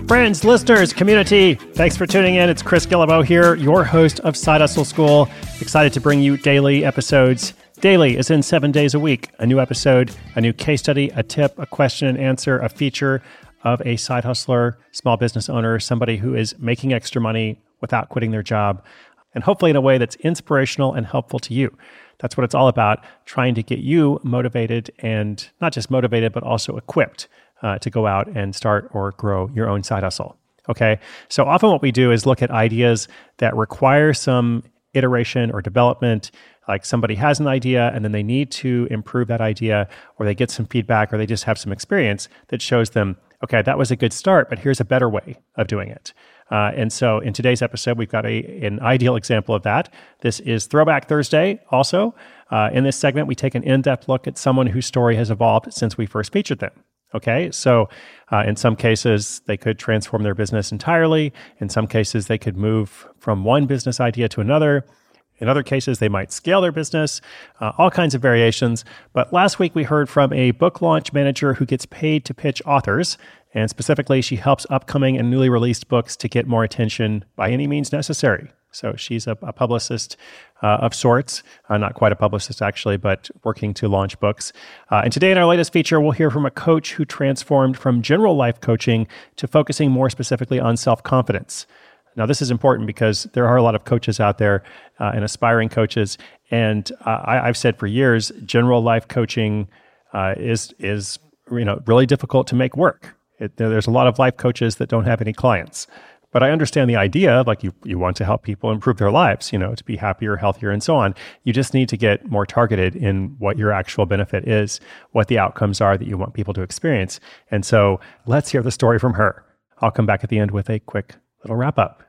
Friends, listeners, community, thanks for tuning in. It's Chris Guillebeau here, your host of Side Hustle School. Excited to bring you daily episodes. Daily is in 7 days a week. A new episode, a new case study, a tip, a question and answer, a feature of a side hustler, small business owner, somebody who is making extra money without quitting their job, and hopefully in a way that's inspirational and helpful to you. That's what it's all about, trying to get you motivated, and not just motivated, but also equipped to go out and start or grow your own side hustle. Okay, so often what we do is look at ideas that require some iteration or development. Like somebody has an idea and then they need to improve that idea, or they get some feedback, or they just have some experience that shows them, okay, that was a good start, but here's a better way of doing it. And so in today's episode, we've got an ideal example of that. This is Throwback Thursday also. In this segment, we take an in-depth look at someone whose story has evolved since we first featured them. Okay, so in some cases, they could transform their business entirely. In some cases, they could move from one business idea to another. In other cases, they might scale their business, all kinds of variations. But last week, we heard from a book launch manager who gets paid to pitch authors. And specifically, she helps upcoming and newly released books to get more attention by any means necessary. So she's a publicist of sorts, not quite a publicist actually, but working to launch books. And today in our latest feature, we'll hear from a coach who transformed from general life coaching to focusing more specifically on self-confidence. Now, this is important because there are a lot of coaches out there and aspiring coaches. And I've said for years, general life coaching is really difficult to make work. There's a lot of life coaches that don't have any clients. But I understand the idea, like you want to help people improve their lives, to be happier, healthier, and so on. You just need to get more targeted in what your actual benefit is, what the outcomes are that you want people to experience. And so let's hear the story from her. I'll come back at the end with a quick little wrap up.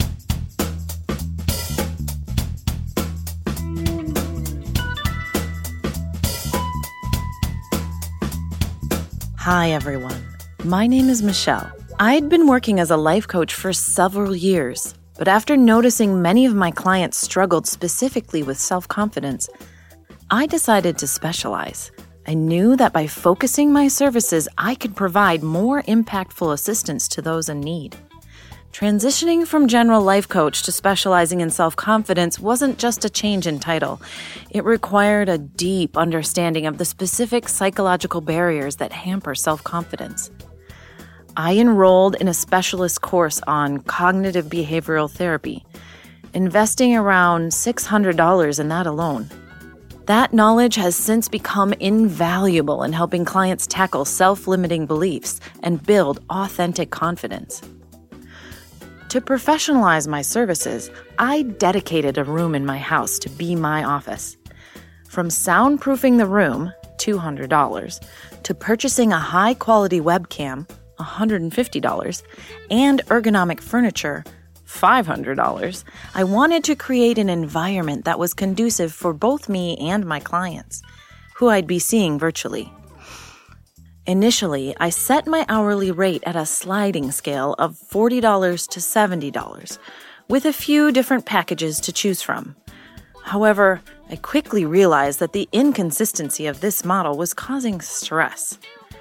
Hi, everyone. My name is Michelle. I'd been working as a life coach for several years, but after noticing many of my clients struggled specifically with self-confidence, I decided to specialize. I knew that by focusing my services, I could provide more impactful assistance to those in need. Transitioning from general life coach to specializing in self-confidence wasn't just a change in title. It required a deep understanding of the specific psychological barriers that hamper self-confidence. I enrolled in a specialist course on cognitive behavioral therapy, investing around $600 in that alone. That knowledge has since become invaluable in helping clients tackle self-limiting beliefs and build authentic confidence. To professionalize my services, I dedicated a room in my house to be my office. From soundproofing the room, $200, to purchasing a high-quality webcam, $150, and ergonomic furniture, $500, I wanted to create an environment that was conducive for both me and my clients, who I'd be seeing virtually. Initially, I set my hourly rate at a sliding scale of $40 to $70, with a few different packages to choose from. However, I quickly realized that the inconsistency of this model was causing stress.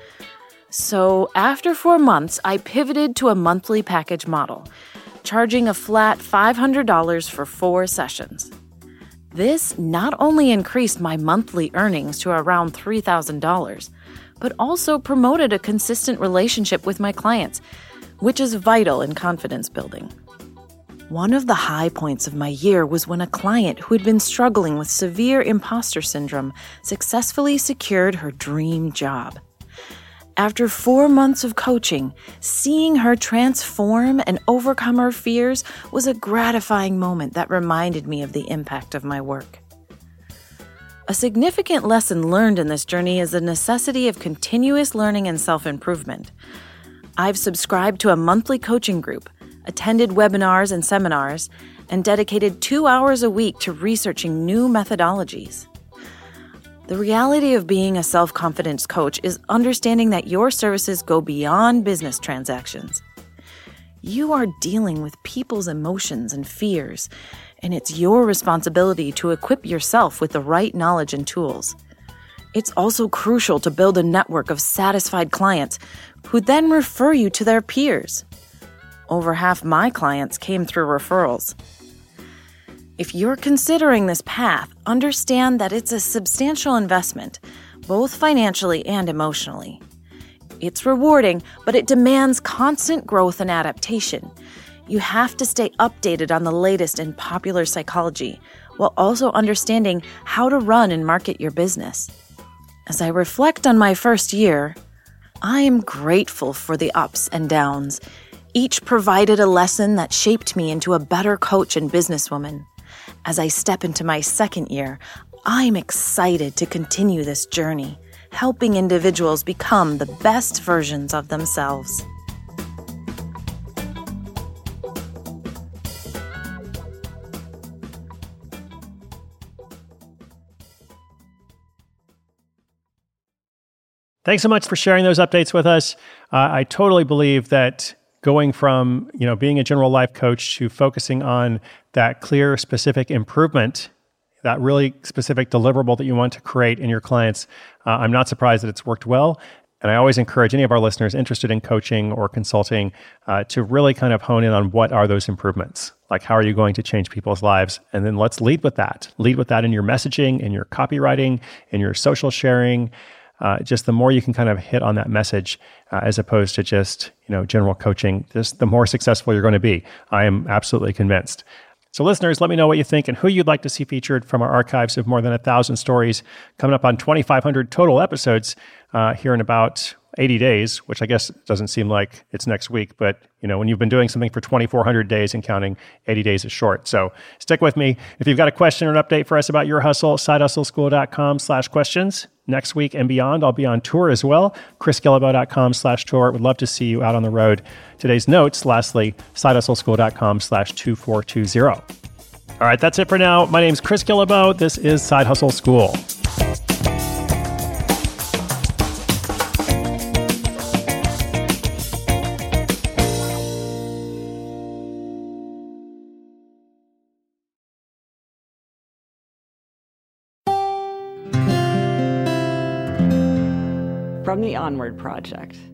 So after 4 months, I pivoted to a monthly package model, charging a flat $500 for 4 sessions. This not only increased my monthly earnings to around $3,000, but also promoted a consistent relationship with my clients, which is vital in confidence building. One of the high points of my year was when a client who had been struggling with severe imposter syndrome successfully secured her dream job. After 4 months of coaching, seeing her transform and overcome her fears was a gratifying moment that reminded me of the impact of my work. A significant lesson learned in this journey is the necessity of continuous learning and self-improvement. I've subscribed to a monthly coaching group, attended webinars and seminars, and dedicated 2 hours a week to researching new methodologies. The reality of being a self-confidence coach is understanding that your services go beyond business transactions. You are dealing with people's emotions and fears, and it's your responsibility to equip yourself with the right knowledge and tools. It's also crucial to build a network of satisfied clients who then refer you to their peers. Over half my clients came through referrals. If you're considering this path, understand that it's a substantial investment, both financially and emotionally. It's rewarding, but it demands constant growth and adaptation. You have to stay updated on the latest in popular psychology, while also understanding how to run and market your business. As I reflect on my first year, I am grateful for the ups and downs. Each provided a lesson that shaped me into a better coach and businesswoman. As I step into my second year, I'm excited to continue this journey, helping individuals become the best versions of themselves. Thanks so much for sharing those updates with us. I totally believe that going from being a general life coach to focusing on that clear, specific improvement, that really specific deliverable that you want to create in your clients, I'm not surprised that it's worked well. And I always encourage any of our listeners interested in coaching or consulting to really kind of hone in on what are those improvements. Like, how are you going to change people's lives? And then let's lead with that. Lead with that in your messaging, in your copywriting, in your social sharing. Just the more you can kind of hit on that message as opposed to just, general coaching, just the more successful you're going to be. I am absolutely convinced. So listeners, let me know what you think and who you'd like to see featured from our archives of more than 1,000 stories coming up on 2,500 total episodes here in about 80 days, which I guess doesn't seem like it's next week, but when you've been doing something for 2,400 days and counting, 80 days is short. So stick with me. If you've got a question or an update for us about your hustle, sidehustleschool.com/questions. Next week and beyond, I'll be on tour as well. chrisguillebeau.com/tour. Would love to see you out on the road. Today's notes, lastly, sidehustleschool.com/2420. All right, that's it for now. My name's Chris Guillebeau. This is Side Hustle School. From the Onward Project.